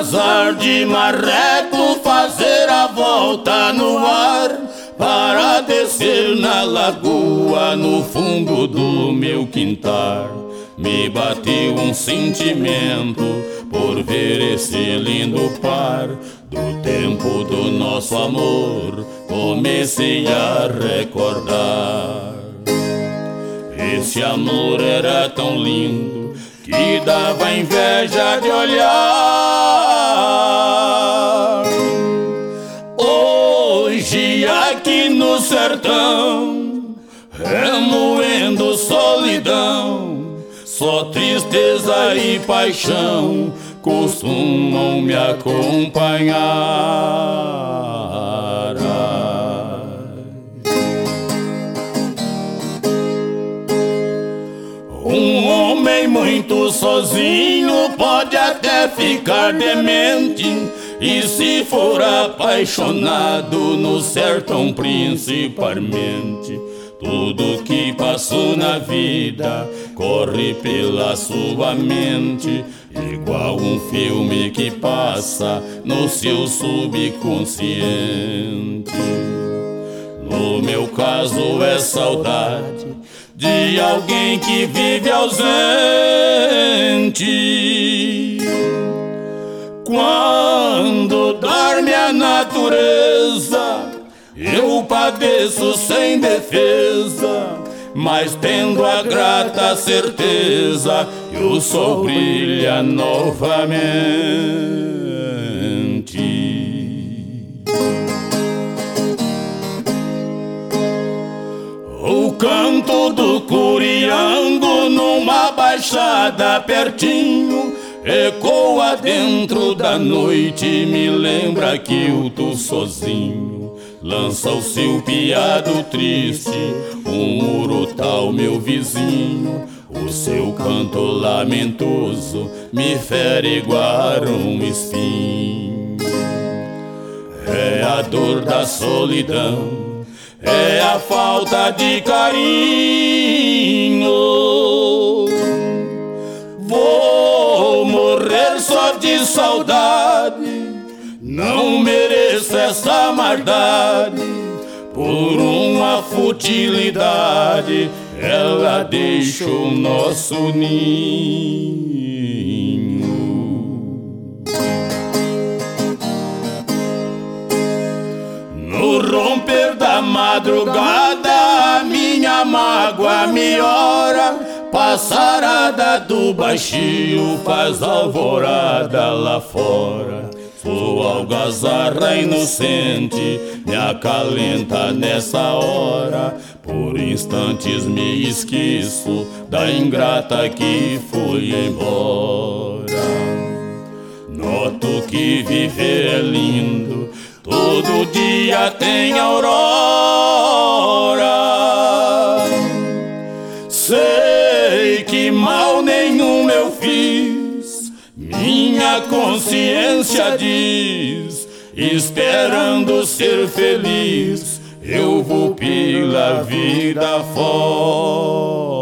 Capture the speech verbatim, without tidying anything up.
azar de marreco fazer a volta no ar, para descer na lagoa no fundo do meu quintal. Me bateu um sentimento por ver esse lindo par. Do tempo do nosso amor comecei a recordar. Esse amor era tão lindo que dava inveja de olhar. Hoje aqui no sertão, remoendo solidão, só tristeza e paixão costumam me acompanhar. Um homem muito sozinho pode até ficar demente, e se for apaixonado no sertão principalmente, tudo que passou na vida corre pela sua mente, igual um filme que passa no seu subconsciente. No meu caso é saudade de alguém que vive ausente. Quando dorme a natureza, eu padeço sem defesa, mas tendo a grata certeza que o sol brilha novamente. O canto do curiango numa baixada pertinho ecoa dentro da noite, me lembra que eu tô sozinho. Lança o seu piado triste, um urutau meu vizinho. O seu canto lamentoso me fere igual um espinho. É a dor da solidão, é a falta de carinho. Vou morrer só de saudade, não mereço essa maldade. Por uma futilidade, ela deixou nosso ninho. No romper da madrugada, minha mágoa me ora. Passarada do baixio faz alvorada lá fora. Sua algazarra inocente me acalenta nessa hora. Por instantes me esqueço da ingrata que foi embora. Noto que viver é lindo, todo dia tem aurora. Sei que mal nenhum eu fiz, minha consciência diz, esperando ser feliz, eu vou pela vida fora.